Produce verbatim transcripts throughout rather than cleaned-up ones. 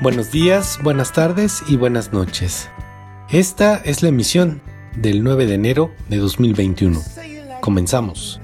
Buenos días, buenas tardes y buenas noches. Esta es la emisión del nueve de enero de dos mil veintiuno. Comenzamos.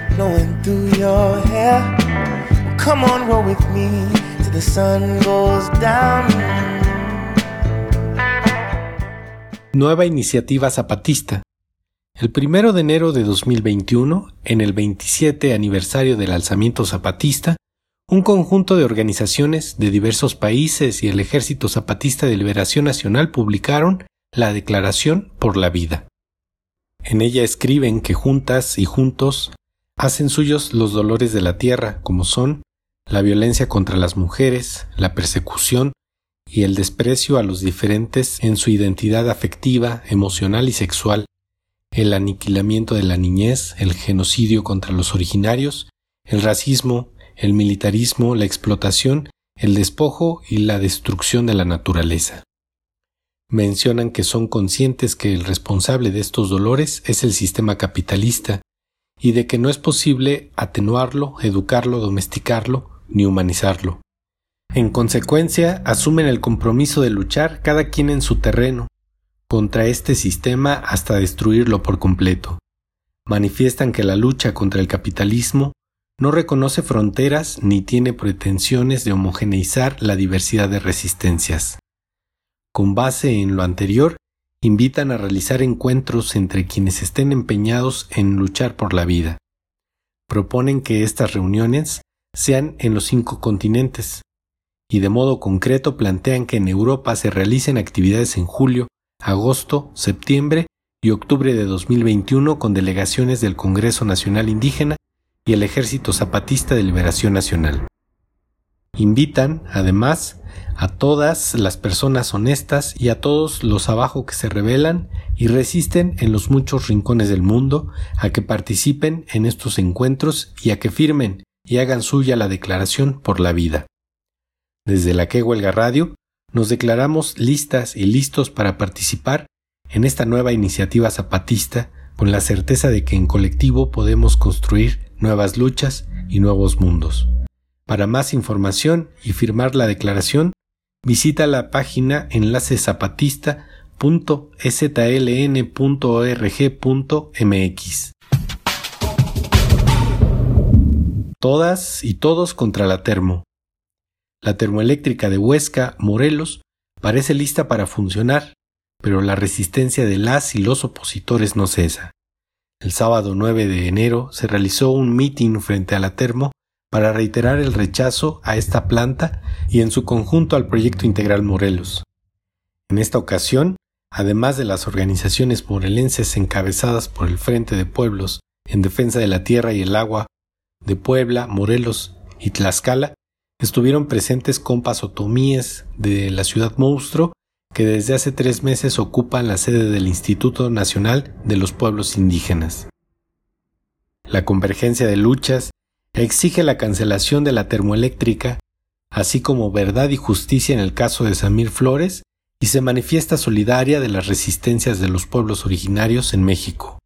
Nueva iniciativa zapatista. El primero de enero de dos mil veintiuno, en el veintisiete aniversario del alzamiento zapatista, un conjunto de organizaciones de diversos países y el Ejército Zapatista de Liberación Nacional publicaron la Declaración por la Vida. En ella escriben que juntas y juntos hacen suyos los dolores de la tierra, como son la violencia contra las mujeres, la persecución y el desprecio a los diferentes en su identidad afectiva, emocional y sexual, el aniquilamiento de la niñez, el genocidio contra los originarios, el racismo, el militarismo, la explotación, el despojo y la destrucción de la naturaleza. Mencionan que son conscientes que el responsable de estos dolores es el sistema capitalista y de que no es posible atenuarlo, educarlo, domesticarlo ni humanizarlo. En consecuencia, asumen el compromiso de luchar cada quien en su terreno contra este sistema hasta destruirlo por completo. Manifiestan que la lucha contra el capitalismo no reconoce fronteras ni tiene pretensiones de homogeneizar la diversidad de resistencias. Con base en lo anterior, invitan a realizar encuentros entre quienes estén empeñados en luchar por la vida. Proponen que estas reuniones sean en los cinco continentes, y de modo concreto plantean que en Europa se realicen actividades en julio, agosto, septiembre y octubre de dos mil veintiuno con delegaciones del Congreso Nacional Indígena y el Ejército Zapatista de Liberación Nacional. Invitan, además, a todas las personas honestas y a todos los abajo que se rebelan y resisten en los muchos rincones del mundo a que participen en estos encuentros y a que firmen y hagan suya la Declaración por la Vida. Desde la Que Huelga Radio nos declaramos listas y listos para participar en esta nueva iniciativa zapatista con la certeza de que en colectivo podemos construir nuevas luchas y nuevos mundos. Para más información y firmar la declaración, visita la página enlace zapatista punto s t l n punto org punto m x. Todas y todos contra la termo. La termoeléctrica de Huesca, Morelos, parece lista para funcionar, pero la resistencia de las y los opositores no cesa. El sábado nueve de enero se realizó un mitin frente a la termo para reiterar el rechazo a esta planta y en su conjunto al proyecto integral Morelos. En esta ocasión, además de las organizaciones morelenses encabezadas por el Frente de Pueblos en Defensa de la Tierra y el Agua de Puebla, Morelos y Tlaxcala, estuvieron presentes compas otomíes de la Ciudad Monstruo que desde hace tres meses ocupan la sede del Instituto Nacional de los Pueblos Indígenas. La convergencia de luchas exige la cancelación de la termoeléctrica, así como verdad y justicia en el caso de Samir Flores, y se manifiesta solidaria de las resistencias de los pueblos originarios en México.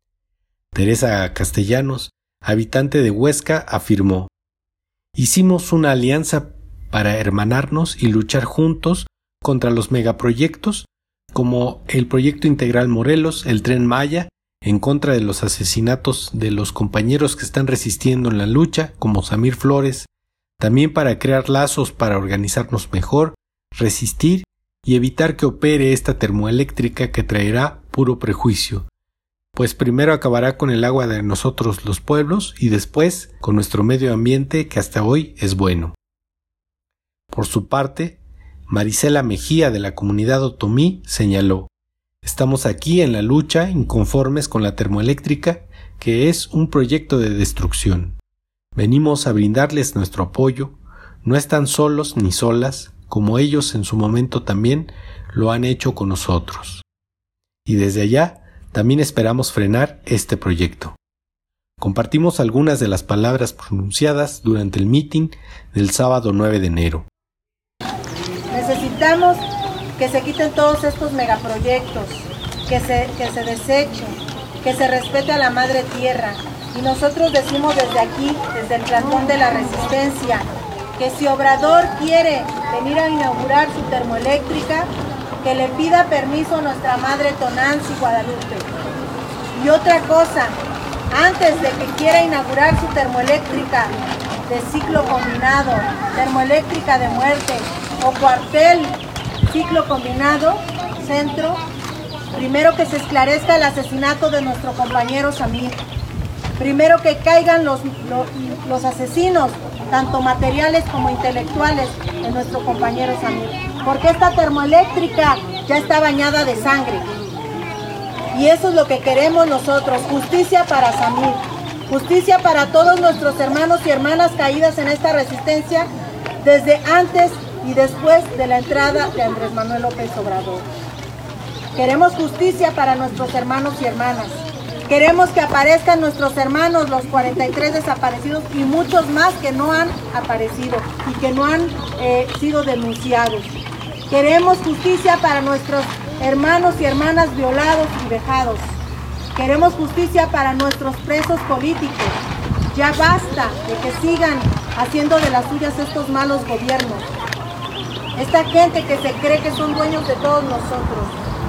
Teresa Castellanos, habitante de Huesca, afirmó: «Hicimos una alianza para hermanarnos y luchar juntos contra los megaproyectos como el Proyecto Integral Morelos, el Tren Maya, en contra de los asesinatos de los compañeros que están resistiendo en la lucha, como Samir Flores, también para crear lazos para organizarnos mejor, resistir y evitar que opere esta termoeléctrica que traerá puro prejuicio, pues primero acabará con el agua de nosotros los pueblos y después con nuestro medio ambiente que hasta hoy es bueno». Por su parte, Marisela Mejía de la comunidad otomí señaló: «Estamos aquí en la lucha inconformes con la termoeléctrica, que es un proyecto de destrucción. Venimos a brindarles nuestro apoyo, no están solos ni solas, como ellos en su momento también lo han hecho con nosotros. Y desde allá también esperamos frenar este proyecto». Compartimos algunas de las palabras pronunciadas durante el mitin del sábado nueve de enero. Necesitamos que se quiten todos estos megaproyectos, que se, que se desechen, que se respete a la madre tierra. Y nosotros decimos desde aquí, desde el plantón de la resistencia, que si Obrador quiere venir a inaugurar su termoeléctrica, que le pida permiso a nuestra madre Tonantzin Guadalupe. Y otra cosa, antes de que quiera inaugurar su termoeléctrica de ciclo combinado, termoeléctrica de muerte o cuartel ciclo combinado, centro, primero que se esclarezca el asesinato de nuestro compañero Samir. Primero que caigan los, los, los asesinos, tanto materiales como intelectuales, de nuestro compañero Samir. Porque esta termoeléctrica ya está bañada de sangre. Y eso es lo que queremos nosotros, justicia para Samir. Justicia para todos nuestros hermanos y hermanas caídas en esta resistencia desde antes y después de la entrada de Andrés Manuel López Obrador. Queremos justicia para nuestros hermanos y hermanas. Queremos que aparezcan nuestros hermanos, los cuarenta y tres desaparecidos y muchos más que no han aparecido y que no han eh, sido denunciados. Queremos justicia para nuestros hermanos y hermanas violados y vejados. Queremos justicia para nuestros presos políticos. Ya basta de que sigan haciendo de las suyas estos malos gobiernos. Esta gente que se cree que son dueños de todos nosotros.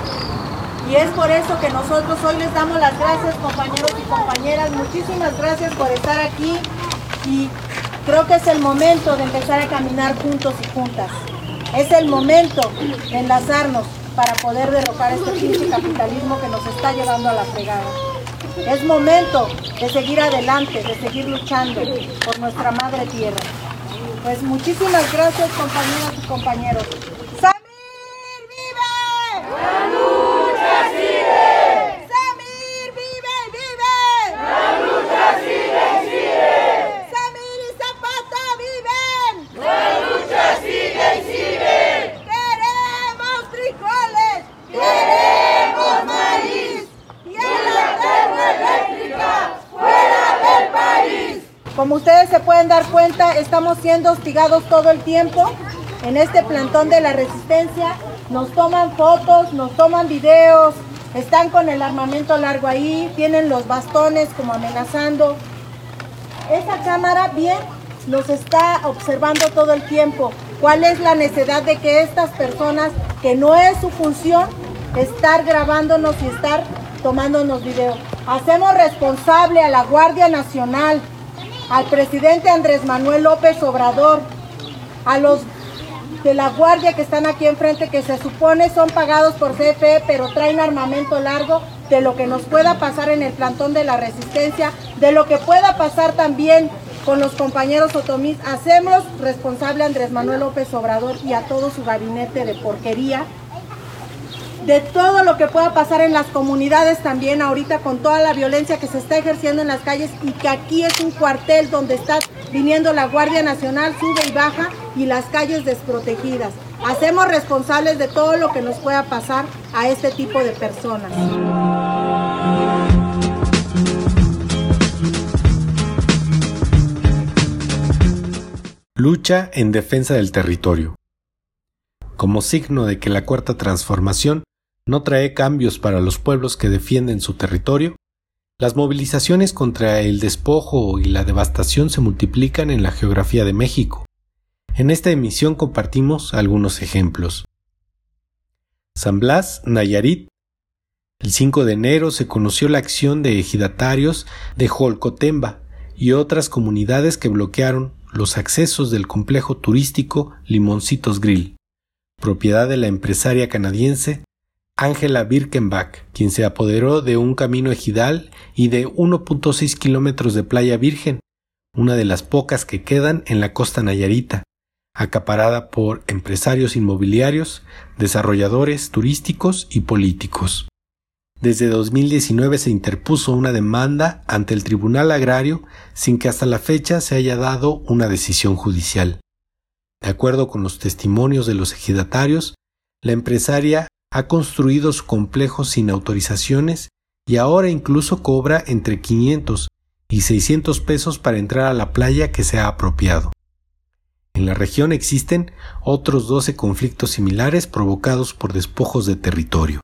Y es por eso que nosotros hoy les damos las gracias, compañeros y compañeras. Muchísimas gracias por estar aquí y creo que es el momento de empezar a caminar juntos y juntas. Es el momento de enlazarnos para poder derrocar este pinche capitalismo que nos está llevando a la fregada. Es momento de seguir adelante, de seguir luchando por nuestra madre tierra. Pues muchísimas gracias, compañeras y compañeros. ¡Samir vive! ¡La lucha sigue! ¡Samir vive, vive! ¡La lucha sigue, sigue! ¡Samir y Zapata viven! ¡La lucha sigue y sigue! ¡Queremos frijoles! ¡Queremos maíz! ¡Y en la termoeléctrica fuera del país! Como ustedes se pueden dar cuenta, estamos siendo hostigados todo el tiempo en este plantón de la resistencia. Nos toman fotos, nos toman videos, están con el armamento largo ahí, tienen los bastones como amenazando. Esa cámara bien nos está observando todo el tiempo. ¿Cuál es la necesidad de que estas personas, que no es su función, estar grabándonos y estar tomándonos videos? Hacemos responsable a la Guardia Nacional, al presidente Andrés Manuel López Obrador, a los de la guardia que están aquí enfrente, que se supone son pagados por C F E, pero traen armamento largo, de lo que nos pueda pasar en el plantón de la resistencia, de lo que pueda pasar también con los compañeros otomís. Hacemos responsable a Andrés Manuel López Obrador y a todo su gabinete de porquería, de todo lo que pueda pasar en las comunidades también ahorita con toda la violencia que se está ejerciendo en las calles, y que aquí es un cuartel donde está viniendo la Guardia Nacional, sube y baja, y las calles desprotegidas. Hacemos responsables de todo lo que nos pueda pasar a este tipo de personas. Lucha en defensa del territorio. Como signo de que la Cuarta Transformación no trae cambios para los pueblos que defienden su territorio, las movilizaciones contra el despojo y la devastación se multiplican en la geografía de México. En esta emisión compartimos algunos ejemplos. San Blas, Nayarit. El cinco de enero se conoció la acción de ejidatarios de Jolcotemba y otras comunidades que bloquearon los accesos del complejo turístico Limoncitos Grill, propiedad de la empresaria canadiense Angela Birkenbach, quien se apoderó de un camino ejidal y de uno punto seis kilómetros de playa virgen, una de las pocas que quedan en la costa nayarita, acaparada por empresarios inmobiliarios, desarrolladores turísticos y políticos. Desde dos mil diecinueve se interpuso una demanda ante el Tribunal Agrario sin que hasta la fecha se haya dado una decisión judicial. De acuerdo con los testimonios de los ejidatarios, la empresaria ha construido su complejo sin autorizaciones y ahora incluso cobra entre quinientos y seiscientos pesos para entrar a la playa que se ha apropiado. En la región existen otros doce conflictos similares provocados por despojos de territorio.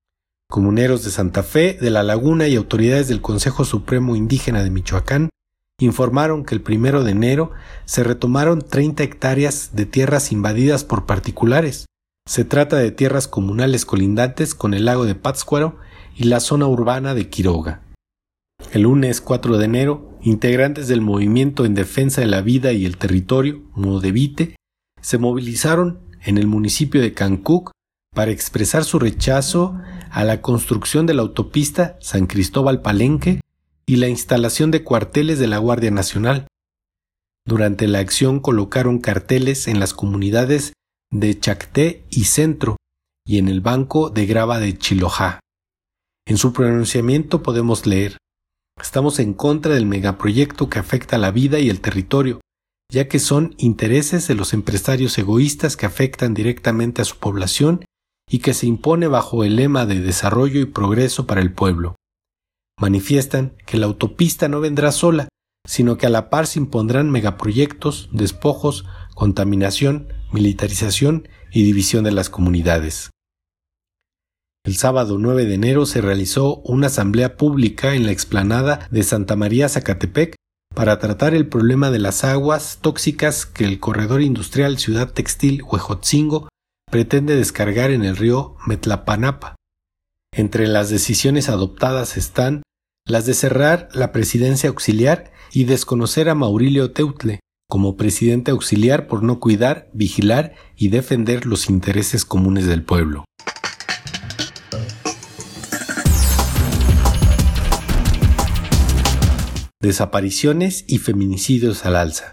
Comuneros de Santa Fe, de La Laguna y autoridades del Consejo Supremo Indígena de Michoacán informaron que el primero de enero se retomaron treinta hectáreas de tierras invadidas por particulares. Se trata de tierras comunales colindantes con el lago de Pátzcuaro y la zona urbana de Quiroga. El lunes cuatro de enero, integrantes del Movimiento en Defensa de la Vida y el Territorio, Modevite, se movilizaron en el municipio de Cancuc para expresar su rechazo a la construcción de la autopista San Cristóbal Palenque y la instalación de cuarteles de la Guardia Nacional. Durante la acción colocaron carteles en las comunidades de Chacté y Centro y en el banco de grava de Chilojá. En su pronunciamiento podemos leer: estamos en contra del megaproyecto que afecta a la vida y el territorio, ya que son intereses de los empresarios egoístas que afectan directamente a su población y que se impone bajo el lema de desarrollo y progreso para el pueblo. Manifiestan que la autopista no vendrá sola, sino que a la par se impondrán megaproyectos, despojos, contaminación, militarización y división de las comunidades. El sábado nueve de enero se realizó una asamblea pública en la explanada de Santa María Zacatepec para tratar el problema de las aguas tóxicas que el corredor industrial Ciudad Textil Huejotzingo pretende descargar en el río Metlapanapa. Entre las decisiones adoptadas están las de cerrar la presidencia auxiliar y desconocer a Maurilio Teutle como presidente auxiliar por no cuidar, vigilar y defender los intereses comunes del pueblo. Desapariciones y feminicidios al alza.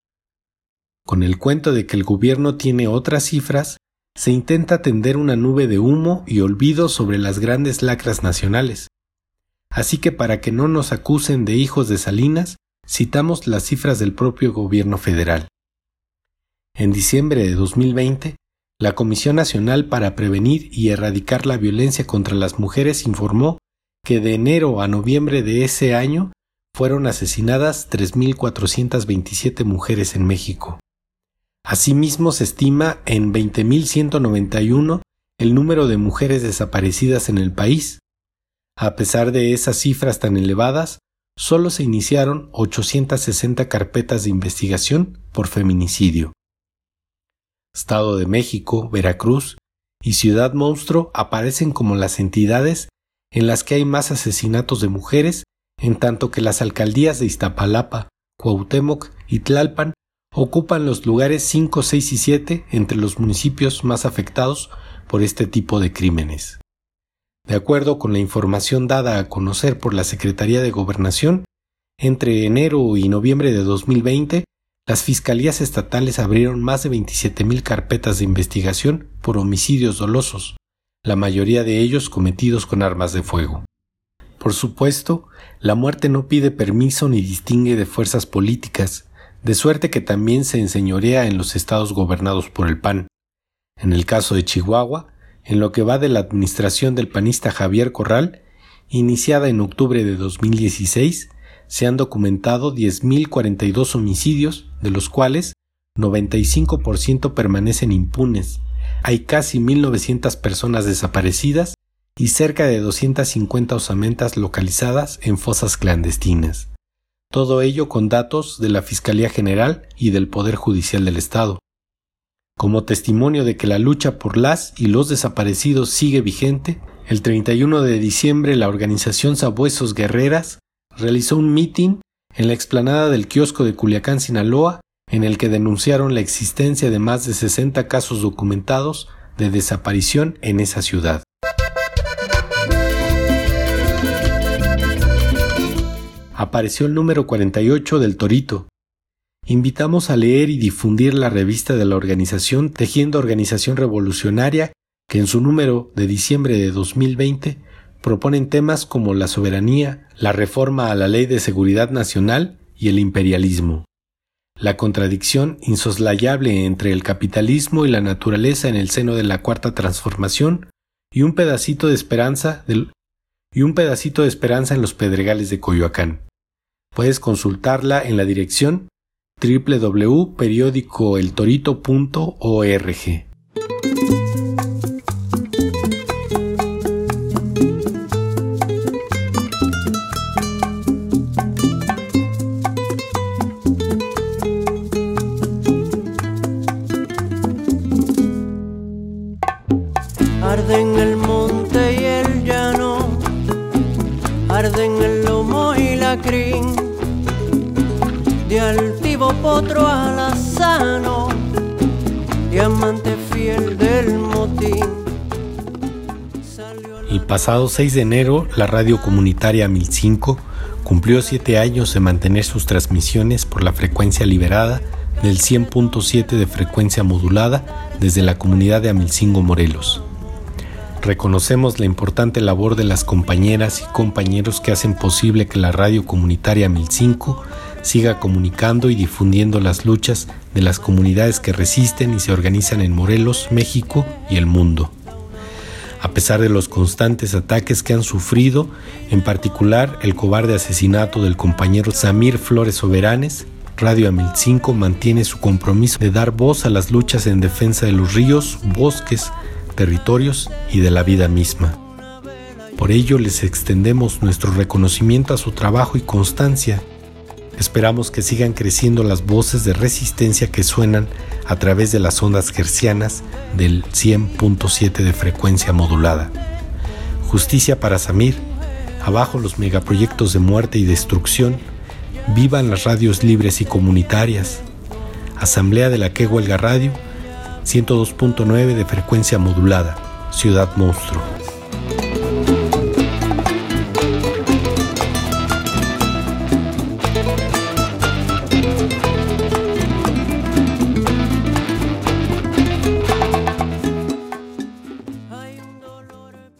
Con el cuento de que el gobierno tiene otras cifras, se intenta tender una nube de humo y olvido sobre las grandes lacras nacionales. Así que para que no nos acusen de hijos de Salinas, citamos las cifras del propio gobierno federal. En diciembre de dos mil veinte, la Comisión Nacional para Prevenir y Erradicar la Violencia contra las Mujeres informó que de enero a noviembre de ese año fueron asesinadas tres mil cuatrocientas veintisiete mujeres en México. Asimismo, se estima en veinte mil ciento noventa y uno el número de mujeres desaparecidas en el país. A pesar de esas cifras tan elevadas, solo se iniciaron ochocientas sesenta carpetas de investigación por feminicidio. Estado de México, Veracruz y Ciudad Monstruo aparecen como las entidades en las que hay más asesinatos de mujeres, en tanto que las alcaldías de Iztapalapa, Cuauhtémoc y Tlalpan ocupan los lugares cinco, seis y siete entre los municipios más afectados por este tipo de crímenes. De acuerdo con la información dada a conocer por la Secretaría de Gobernación, entre enero y noviembre de dos mil veinte, las fiscalías estatales abrieron más de veintisiete mil carpetas de investigación por homicidios dolosos, la mayoría de ellos cometidos con armas de fuego. Por supuesto, la muerte no pide permiso ni distingue de fuerzas políticas, de suerte que también se enseñorea en los estados gobernados por el P A N. En el caso de Chihuahua, en lo que va de la administración del panista Javier Corral, iniciada en octubre de dos mil dieciséis, se han documentado diez mil cuarenta y dos homicidios, de los cuales noventa y cinco por ciento permanecen impunes. Hay casi mil novecientas personas desaparecidas y cerca de doscientas cincuenta osamentas localizadas en fosas clandestinas. Todo ello con datos de la Fiscalía General y del Poder Judicial del Estado. Como testimonio de que la lucha por las y los desaparecidos sigue vigente, el treinta y uno de diciembre la organización Sabuesos Guerreras realizó un mitin en la explanada del kiosco de Culiacán, Sinaloa, en el que denunciaron la existencia de más de sesenta casos documentados de desaparición en esa ciudad. Apareció el número cuarenta y ocho del Torito. Invitamos a leer y difundir la revista de la organización Tejiendo Organización Revolucionaria, que en su número de diciembre de dos mil veinte proponen temas como la soberanía, la reforma a la Ley de Seguridad Nacional y el imperialismo. La contradicción insoslayable entre el capitalismo y la naturaleza en el seno de la Cuarta Transformación y un pedacito de esperanza del, y un pedacito de esperanza en los pedregales de Coyoacán. Puedes consultarla en la dirección doble u doble u doble u punto periódico el torito punto org. muerden el lomo y la crin, de altivo potro alazano, diamante fiel del motín. El pasado seis de enero, la radio comunitaria mil cinco cumplió siete años de mantener sus transmisiones por la frecuencia liberada del cien punto siete de frecuencia modulada desde la comunidad de Amilcingo, Morelos. Reconocemos la importante labor de las compañeras y compañeros que hacen posible que la radio comunitaria mil cinco siga comunicando y difundiendo las luchas de las comunidades que resisten y se organizan en Morelos, México y el mundo. A pesar de los constantes ataques que han sufrido, en particular el cobarde asesinato del compañero Samir Flores Soberanes, Radio Amil cinco mantiene su compromiso de dar voz a las luchas en defensa de los ríos, bosques, territorios y de la vida misma. Por ello les extendemos nuestro reconocimiento a su trabajo y constancia. Esperamos que sigan creciendo las voces de resistencia que suenan a través de las ondas hertzianas del cien punto siete de frecuencia modulada. Justicia para Samir, abajo los megaproyectos de muerte y destrucción, vivan las radios libres y comunitarias. Asamblea de la Que Huelga Radio, ciento dos punto nueve de frecuencia modulada, Ciudad Monstruo.